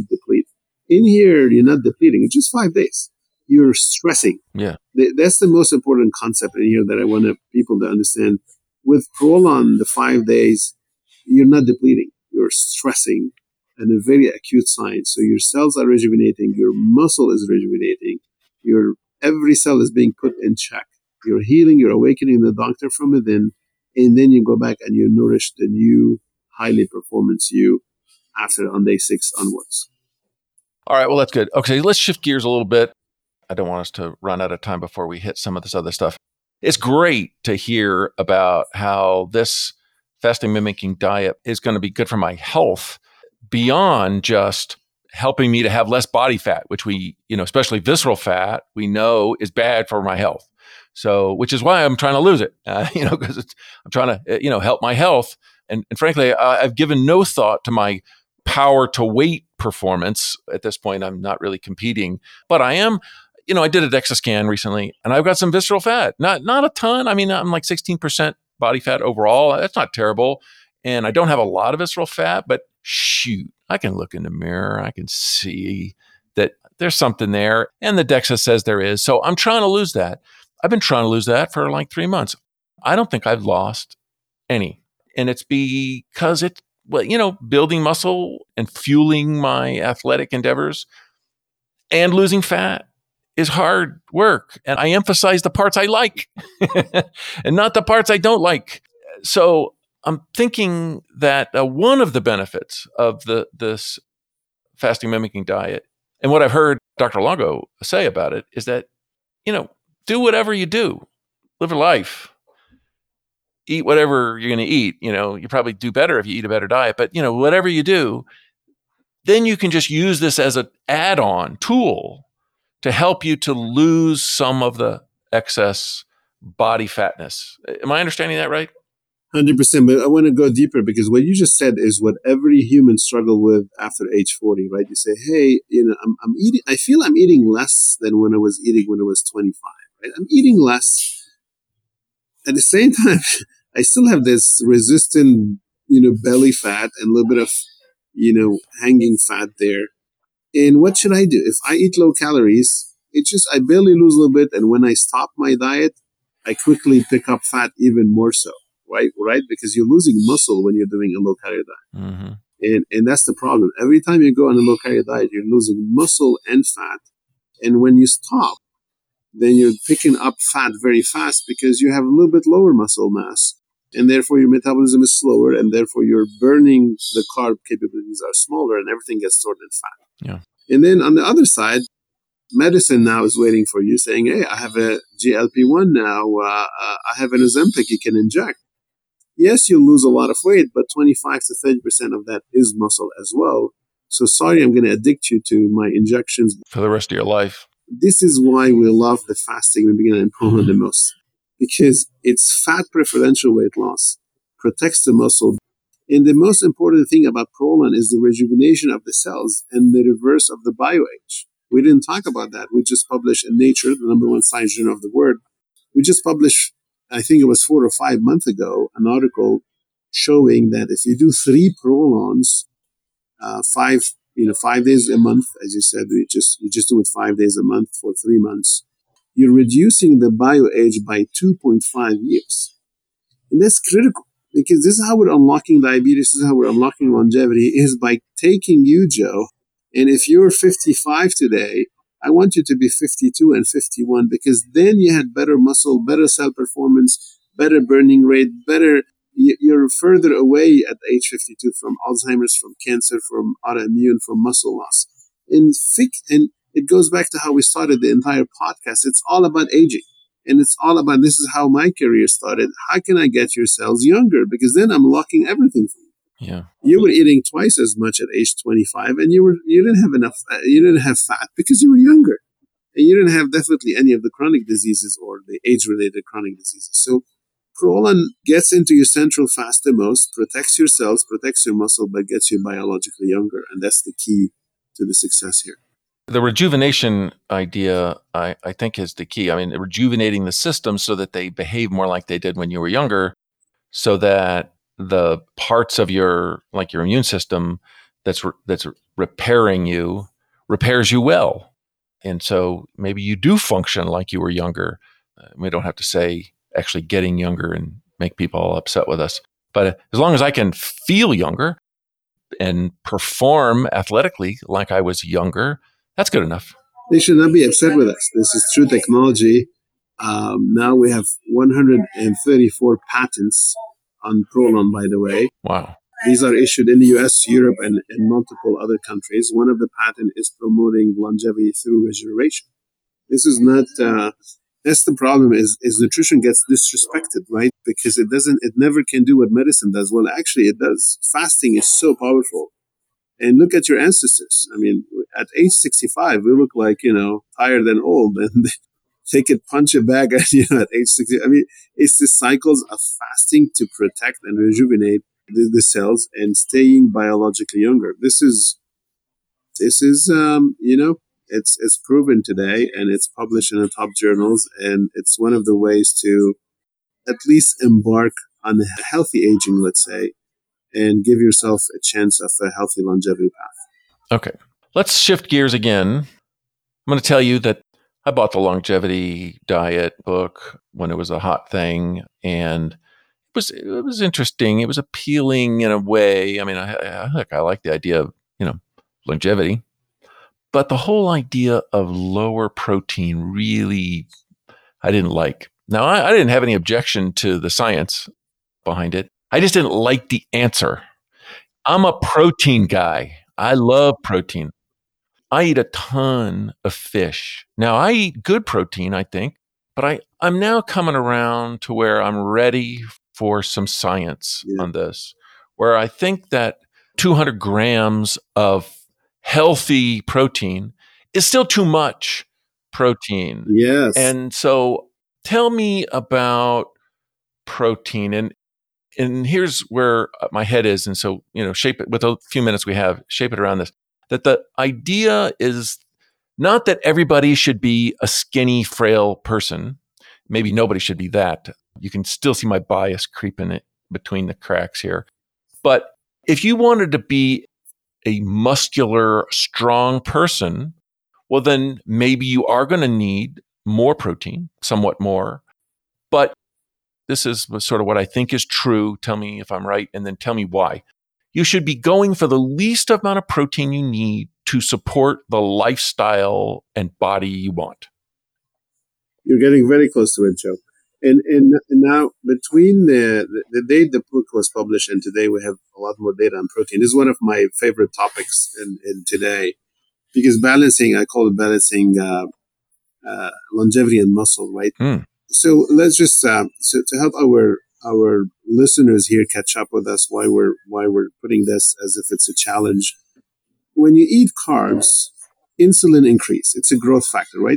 [SPEAKER 2] In here, you're not depleting. It's just 5 days. You're stressing.
[SPEAKER 1] Yeah.
[SPEAKER 2] That's the most important concept in here that I want people to understand. With prolon, the 5 days, you're not depleting. You're stressing, and a very acute sign. So your cells are rejuvenating. Your muscle is rejuvenating. Every cell is being put in check. You're healing. You're awakening the doctor from within. And then you go back and you nourish the new, highly performance you on day 6 onwards.
[SPEAKER 1] All right. Well, that's good. Okay. Let's shift gears a little bit. I don't want us to run out of time before we hit some of this other stuff. It's great to hear about how this fasting mimicking diet is going to be good for my health beyond just helping me to have less body fat, which we, especially visceral fat, we know is bad for my health. So, which is why I'm trying to lose it, because I'm trying to, help my health. And frankly, I've given no thought to my power to weight performance. At this point, I'm not really competing, but I am, I did a DEXA scan recently and I've got some visceral fat, not a ton. I mean, I'm like 16% body fat overall. That's not terrible. And I don't have a lot of visceral fat, but shoot, I can look in the mirror. I can see that there's something there. And the DEXA says there is. So I'm trying to lose that. I've been trying to lose that for like 3 months. I don't think I've lost any. And it's because building muscle and fueling my athletic endeavors and losing fat is hard work. And I emphasize the parts I like and not the parts I don't like. So I'm thinking that one of the benefits of this fasting mimicking diet, and what I've heard Dr. Longo say about it, is that, do whatever you do, live a life, eat whatever you're going to eat. You probably do better if you eat a better diet, but whatever you do, then you can just use this as an add-on tool to help you to lose some of the excess body fatness. Am I understanding that right?
[SPEAKER 2] 100%. But I want to go deeper, because what you just said is what every human struggle with after age 40, right? You say, hey, I'm eating, I feel I'm eating less than when I was eating when I was 25, right? I'm eating less. At the same time, I still have this resistant, belly fat and a little bit of, hanging fat there. And what should I do? If I eat low calories, I barely lose a little bit. And when I stop my diet, I quickly pick up fat even more so. Right? Because you're losing muscle when you're doing a low-calorie diet. Mm-hmm. And that's the problem. Every time you go on a low-calorie diet, you're losing muscle and fat. And when you stop, then you're picking up fat very fast because you have a little bit lower muscle mass. And therefore, your metabolism is slower. And therefore, your burning the carb capabilities are smaller and everything gets stored in fat. Yeah. And then on the other side, medicine now is waiting for you saying, hey, I have a GLP-1 now. I have an Ozempic you can inject. Yes, you'll lose a lot of weight, but 25 to 30% of that is muscle as well. So sorry, I'm going to addict you to my injections
[SPEAKER 1] for the rest of your life.
[SPEAKER 2] This is why we love the fasting we begin in Prolon the most, because it's fat preferential weight loss, protects the muscle. And the most important thing about Prolon is the rejuvenation of the cells and the reverse of the bioage. We didn't talk about that. We just published in Nature, the number one science journal of the world. We just published, I think it was 4 or 5 months ago, an article showing that if you do 3 Prolons, 5 days a month, as you said, you just do it 5 days a month for 3 months, you're reducing the bioage by 2.5 years. And that's critical, because this is how we're unlocking diabetes, this is how we're unlocking longevity, is by taking you, Joe, and if you're 55 today, I want you to be 52 and 51, because then you had better muscle, better cell performance, better burning rate, you're further away at age 52 from Alzheimer's, from cancer, from autoimmune, from muscle loss. And it goes back to how we started the entire podcast. It's all about aging. And it's all about, this is how my career started. How can I get your cells younger? Because then I'm locking everything for you.
[SPEAKER 1] Yeah.
[SPEAKER 2] You were eating twice as much at age 25, and you didn't have enough, you didn't have fat because you were younger. And you didn't have definitely any of the chronic diseases or the age-related chronic diseases. So Prolon gets into your central fat the most, protects your cells, protects your muscle, but gets you biologically younger. And that's the key to the success here.
[SPEAKER 1] The rejuvenation idea, I think, is the key. I mean, rejuvenating the system so that they behave more like they did when you were younger, so that the parts of your immune system that's repairing you repairs you well. And so maybe you do function like you were younger. We don't have to say actually getting younger and make people all upset with us. But as long as I can feel younger and perform athletically like I was younger, that's good enough.
[SPEAKER 2] They should not be upset with us. This is true technology. Now we have 134 patents on Prolon, by the way.
[SPEAKER 1] Wow.
[SPEAKER 2] These are issued in the US, Europe, and multiple other countries. One of the patents is promoting longevity through regeneration. This is not, that's the problem, is nutrition gets disrespected, right? Because it never can do what medicine does. Well, actually it does. Fasting is so powerful. And look at your ancestors. I mean, at age 65, we look like, tired and old. And they could punch a bag at age 60. I mean, it's the cycles of fasting to protect and rejuvenate the cells and staying biologically younger. This is it's proven today, and it's published in the top journals. And it's one of the ways to at least embark on a healthy aging, let's say, and give yourself a chance of a healthy longevity path.
[SPEAKER 1] Okay. Let's shift gears again. I'm going to tell you that I bought the longevity diet book when it was a hot thing, and it was interesting. It was appealing in a way. I mean, I like the idea of, longevity, but the whole idea of lower protein really I didn't like. Now, I didn't have any objection to the science behind it. I just didn't like the answer. I'm a protein guy. I love protein. I eat a ton of fish. Now, I eat good protein, I think, but I'm now coming around to where I'm ready for some science on this, where I think that 200 grams of healthy protein is still too much protein.
[SPEAKER 2] Yes.
[SPEAKER 1] And so tell me about protein. And here's where my head is. And so, shape it with a few minutes we have, shape it around this. That the idea is not that everybody should be a skinny, frail person. Maybe nobody should be that. You can still see my bias creeping it between the cracks here. But if you wanted to be a muscular, strong person, well, then maybe you are going to need more protein, somewhat more. But this is sort of what I think is true. Tell me if I'm right, and then tell me why. You should be going for the least amount of protein you need to support the lifestyle and body you want.
[SPEAKER 2] You're getting very close to it, Joe. And now between the date the book was published and today, we have a lot more data on protein. This is one of my favorite topics in today, because I call it balancing longevity and muscle, right? So let's just so to help our listeners here catch up with us, why we're putting this as if it's a challenge. When you eat carbs, insulin increase. It's a growth factor, right?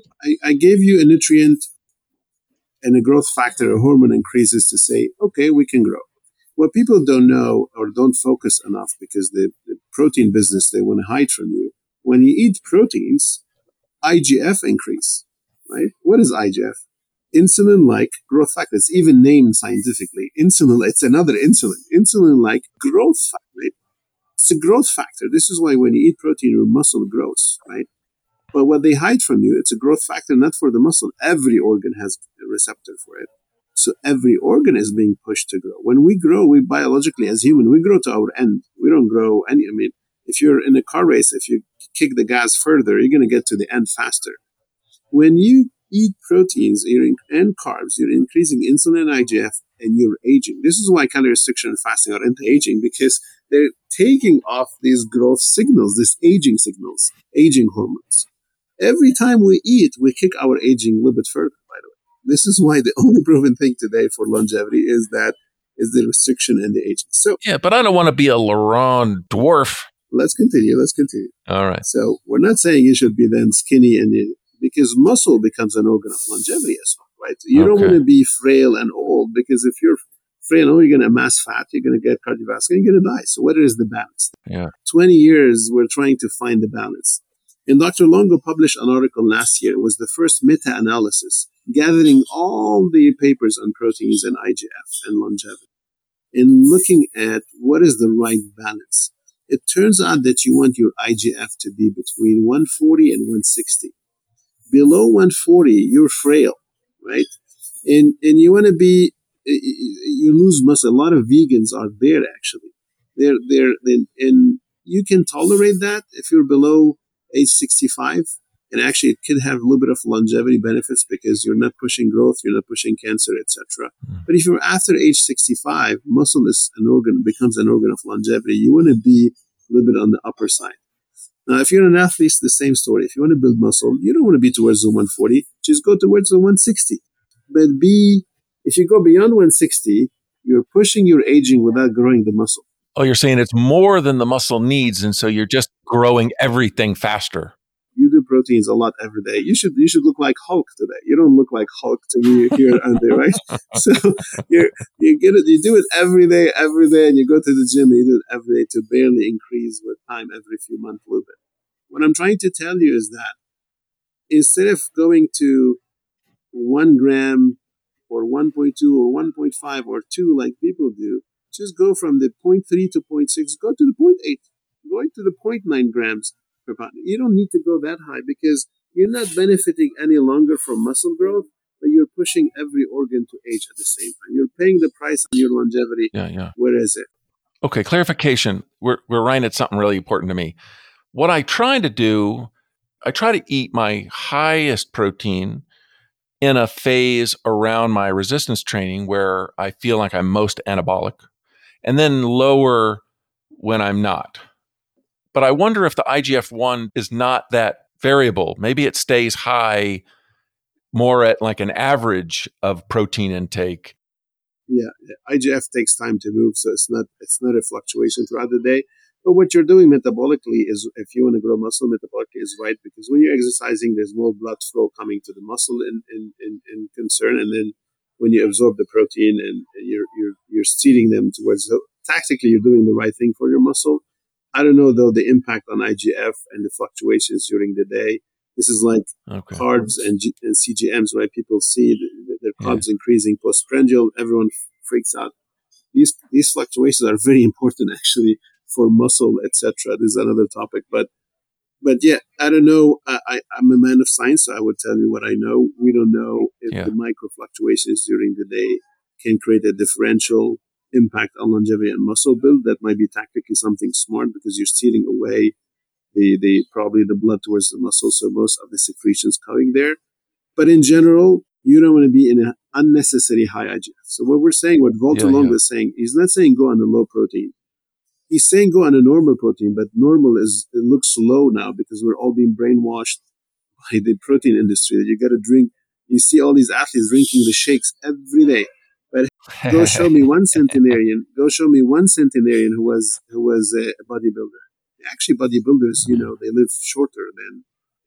[SPEAKER 2] I gave you a nutrient and a growth factor, a hormone increases to say, okay, we can grow. What people don't know or don't focus enough, because the protein business, they want to hide from you. When you eat proteins, IGF increase, right? What is IGF? Insulin-like growth factor. It's even named scientifically. Insulin, it's another insulin. Insulin-like growth factor, right? It's a growth factor. This is why when you eat protein, your muscle grows, right? But what they hide from you, it's a growth factor, not for the muscle. Every organ has a receptor for it. So every organ is being pushed to grow. When we grow, we biologically, as human, we grow to our end. We don't grow if you're in a car race, if you kick the gas further, you're going to get to the end faster. When you eat proteins and carbs, you're increasing insulin and IGF, and you're aging. This is why calorie restriction and fasting are anti-aging, because they're taking off these growth signals, these aging signals, aging hormones. Every time we eat, we kick our aging a little bit further, by the way. This is why the only proven thing today for longevity is the restriction and the aging. So
[SPEAKER 1] yeah, but I don't want to be a Laurent dwarf.
[SPEAKER 2] Let's continue.
[SPEAKER 1] All right.
[SPEAKER 2] So we're not saying you should be then skinny, because muscle becomes an organ of longevity as well, right? You don't want to be frail and old, because if you're frail and old, you're going to amass fat, you're going to get cardiovascular, you're going to die. So what is the balance?
[SPEAKER 1] Yeah.
[SPEAKER 2] 20 years, we're trying to find the balance. And Dr. Longo published an article last year. It was the first meta-analysis, gathering all the papers on proteins and IGF and longevity, and looking at what is the right balance. It turns out that you want your IGF to be between 140 and 160. Below 140, you're frail, right? And you want to be, you lose muscle. A lot of vegans are there, actually. And you can tolerate that if you're below age 65. And actually, it could have a little bit of longevity benefits, because you're not pushing growth, you're not pushing cancer, etc. But if you're after age 65, muscle is becomes an organ of longevity. You want to be a little bit on the upper side. Now, if you're an athlete, it's the same story. If you want to build muscle, you don't want to be towards the 140, just go towards the 160. But if you go beyond 160, you're pushing your aging without growing the muscle.
[SPEAKER 1] Oh, you're saying it's more than the muscle needs, and so you're just growing everything faster.
[SPEAKER 2] You do proteins a lot every day. You should look like Hulk today. You don't look like Hulk to me here and there, right? So you do it every day, and you go to the gym and you do it every day to barely increase with time every few months a little bit. What I'm trying to tell you is that instead of going to 1 gram or 1.2 or 1.5 or 2 like people do. Just go from the zero point 0.3 to 0.6, go to the 0.8, go to the 0.9 grams per pound. You don't need to go that high because you're not benefiting any longer from muscle growth, but you're pushing every organ to age at the same time. You're paying the price on your longevity.
[SPEAKER 1] Yeah.
[SPEAKER 2] Where is it?
[SPEAKER 1] Okay, clarification. We're right at something really important to me. What I try to do, I try to eat my highest protein in a phase around my resistance training where I feel like I'm most anabolic, and then lower when I'm not. But I wonder if the IGF-1 is not that variable. Maybe it stays high more at like an average of protein intake.
[SPEAKER 2] Yeah, IGF takes time to move, so it's not a fluctuation throughout the day. But what you're doing metabolically is, if you want to grow muscle, metabolically is right, because when you're exercising, there's more blood flow coming to the muscle in concern, and then when you absorb the protein and you're steering them towards. So tactically, you're doing the right thing for your muscle. I don't know though the impact on IGF and the fluctuations during the day. This is like carbs and CGMs, right? People see their carbs increasing postprandial. Everyone freaks out. These fluctuations are very important actually for muscle, etc. This is another topic, but yeah, I don't know. I'm a man of science, so I would tell you what I know. We don't know if the micro fluctuations during the day can create a differential impact on longevity and muscle build. That might be tactically something smart because you're stealing away the probably the blood towards the muscle, so most of the secretions coming there. But in general, you don't want to be in an unnecessary high IGF. So what we're saying, what Valter Longo is saying, he's not saying go on a low protein. He's saying go on a normal protein, but normal it looks low now because we're all being brainwashed by the protein industry that you got to drink. You see all these athletes drinking the shakes every day. But go show me one centenarian. Go show me one centenarian who was a bodybuilder. Actually, bodybuilders, they live shorter than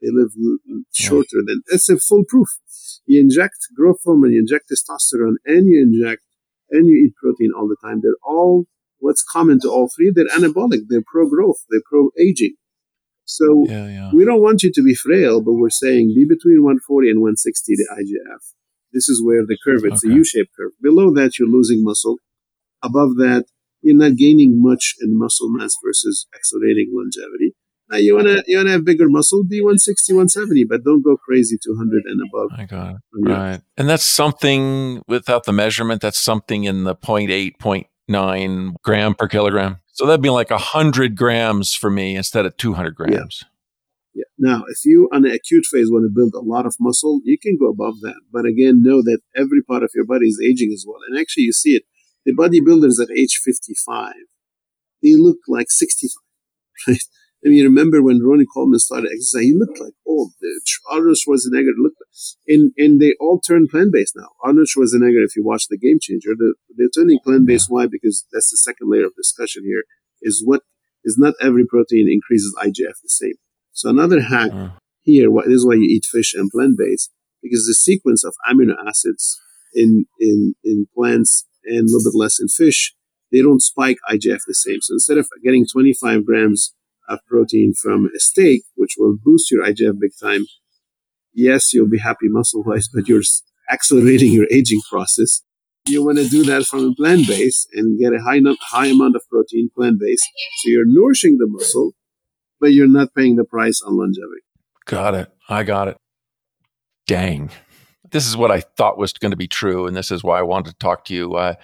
[SPEAKER 2] it's a full proof. You inject growth hormone, you inject testosterone, and you eat protein all the time. They're all what's common to all three. They're anabolic. They're pro-growth. They're pro-aging. So we don't want you to be frail, but we're saying be between 140 and 160 the IGF. This is where the curve, it's a U-shaped curve. Below that, you're losing muscle. Above that, you're not gaining much in muscle mass versus accelerating longevity. Now, you wanna have bigger muscle, be 160, 170, but don't go crazy 200 and above.
[SPEAKER 1] I got it. Right. And that's something without the measurement, that's something in the 0.8, 0.9 gram per kilogram. So that'd be like 100 grams for me instead of 200 grams.
[SPEAKER 2] Yeah. Now, if you on the acute phase want to build a lot of muscle, you can go above that. But again, know that every part of your body is aging as well. And actually, you see it. The bodybuilders at age 55, they look like 65, right? I mean, remember when Ronnie Coleman started exercising, he looked like old. Arnold Schwarzenegger looked like, and they all turned plant-based now. Arnold Schwarzenegger, if you watch The Game Changer, they're turning plant-based. Why? Because that's the second layer of discussion here, is not every protein increases IGF the same. So another hack here, this is why you eat fish and plant-based, because the sequence of amino acids in plants and a little bit less in fish, they don't spike IGF the same. So instead of getting 25 grams of protein from a steak, which will boost your IGF big time, yes, you'll be happy muscle-wise, but you're accelerating your aging process. You want to do that from a plant-based and get a high amount of protein plant-based. So you're nourishing the muscle, but you're not paying the price on longevity.
[SPEAKER 1] Got it. I got it. Dang. This is what I thought was going to be true, and this is why I wanted to talk to you. I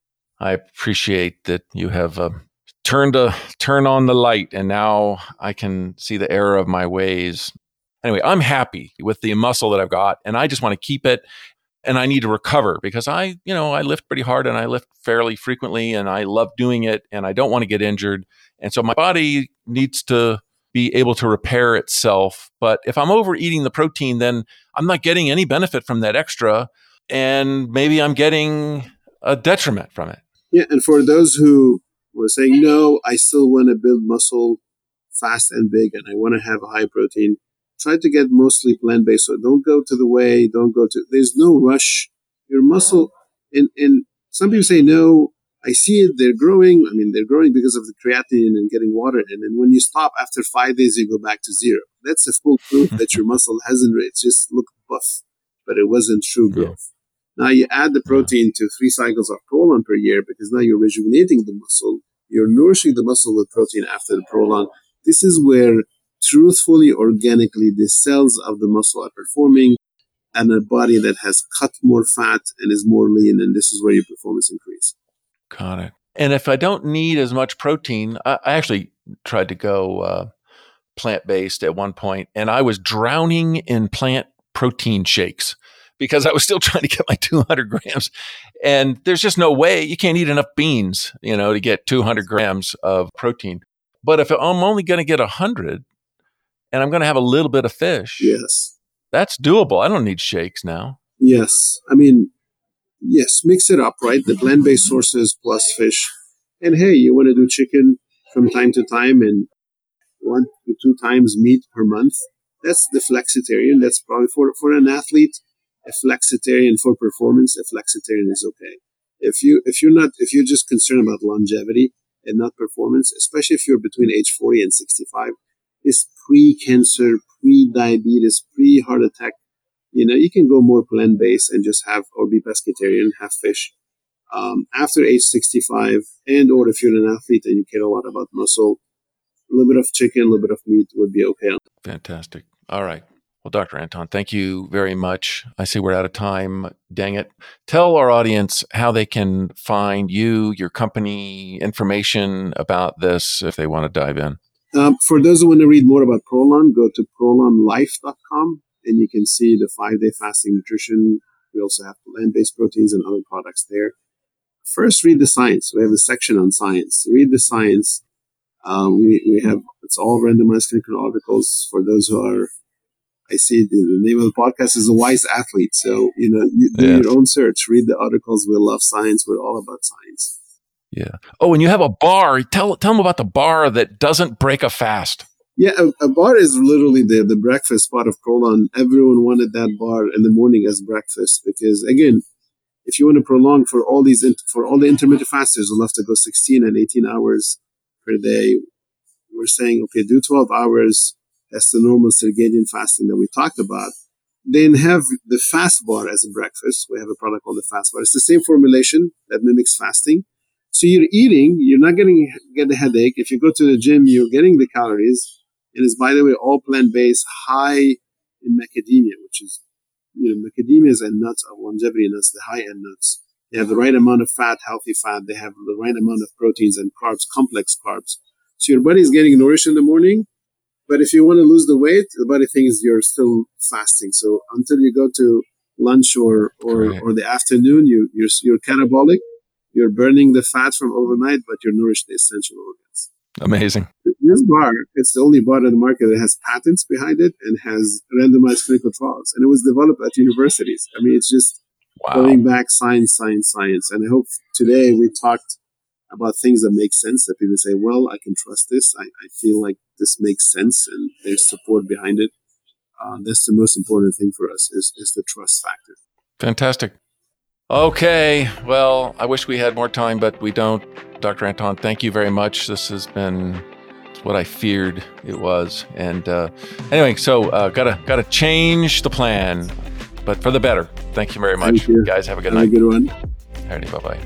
[SPEAKER 1] appreciate that you have turn on the light, and now I can see the error of my ways. Anyway, I'm happy with the muscle that I've got, and I just want to keep it, and I need to recover because I lift pretty hard and I lift fairly frequently, and I love doing it, and I don't want to get injured. And so my body needs to be able to repair itself. But if I'm overeating the protein, then I'm not getting any benefit from that extra, and maybe I'm getting a detriment from it.
[SPEAKER 2] Yeah, and for those who were saying, no, I still want to build muscle fast and big, and I want to have a high protein, try to get mostly plant-based. So don't go to the whey, there's no rush. Your muscle, and some people say, no, I see it, they're growing. I mean, they're growing because of the creatine and getting water in. And when you stop after 5 days, you go back to zero. That's a full proof that your muscle hasn't, it just looked buff, but it wasn't true growth. Now you add the protein to 3 cycles of Prolon per year because now you're rejuvenating the muscle. You're nourishing the muscle with protein after the Prolon. This is where truthfully, organically, the cells of the muscle are performing and a body that has cut more fat and is more lean. And this is where your performance increase.
[SPEAKER 1] Got it. And if I don't need as much protein, I actually tried to go plant-based at one point, and I was drowning in plant protein shakes because I was still trying to get my 200 grams. And there's just no way, you can't eat enough beans, to get 200 grams of protein. But if I'm only going to get 100 and I'm going to have a little bit of fish,
[SPEAKER 2] yes,
[SPEAKER 1] that's doable. I don't need shakes now.
[SPEAKER 2] Yes. Yes, mix it up, right? The plant-based sources plus fish. And hey, you want to do chicken from time to time and 1 to 2 times meat per month. That's the flexitarian. That's probably for an athlete, a flexitarian. For performance, a flexitarian is okay. If you're just concerned about longevity and not performance, especially if you're between age 40 and 65, it's pre-cancer, pre-diabetes, pre-heart attack. You can go more plant-based and just be pescatarian, have fish. After age 65, or if you're an athlete and you care a lot about muscle, a little bit of chicken, a little bit of meat would be okay.
[SPEAKER 1] Fantastic. All right. Well, Dr. Anton, thank you very much. I see we're out of time. Dang it. Tell our audience how they can find you, your company, information about this if they want to dive in.
[SPEAKER 2] For those who want to read more about Prolon, go to prolonlife.com and you can see the 5-day fasting nutrition. We also have plant-based proteins and other products there. First, read the science. We have a section on science. Read the science. We have, it's all randomized clinical articles for those who are, I see the name of the podcast is A Wise Athlete. So, you do your own search, read the articles. We love science. We're all about science.
[SPEAKER 1] Yeah. Oh, and you have a bar. Tell them about the bar that doesn't break a fast.
[SPEAKER 2] Yeah, a bar is literally the breakfast part of Prolon. Everyone wanted that bar in the morning as breakfast because, again, if you want to prolong for all the intermittent fasters who love to go 16 and 18 hours per day, we're saying, okay, do 12 hours. That's the normal circadian fasting that we talked about. Then have the fast bar as a breakfast. We have a product called the fast bar. It's the same formulation that mimics fasting. So you're eating, you're not get a headache. If you go to the gym, you're getting the calories. And it's, by the way, all plant-based, high in macadamia, which is, macadamias and nuts are longevity nuts, the high-end nuts. They have the right amount of fat, healthy fat. They have the right amount of proteins and carbs, complex carbs. So your body's getting nourished in the morning. But if you want to lose the weight, the body thinks you're still fasting. So until you go to lunch or the afternoon, you're catabolic. You're burning the fat from overnight, but you're nourished the essential organs.
[SPEAKER 1] Amazing.
[SPEAKER 2] This bar, it's the only bar in the market that has patents behind it and has randomized clinical trials. And it was developed at universities. It's just going back science. And I hope today we talked about things that make sense, that people say, well, I can trust this. I feel like this makes sense and there's support behind it. That's the most important thing for us is the trust factor.
[SPEAKER 1] Fantastic. Okay. Well, I wish we had more time, but we don't. Dr. Anton, thank you very much. This has been what I feared it was. And anyway, so gotta change the plan, but for the better. Thank you very much. You. Guys, have a good night.
[SPEAKER 2] Have a good one.
[SPEAKER 1] Alrighty, bye-bye.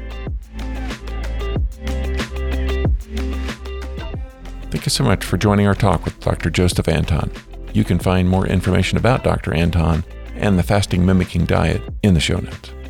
[SPEAKER 1] Thank you so much for joining our talk with Dr. Joseph Anton. You can find more information about Dr. Anton and the fasting mimicking diet in the show notes.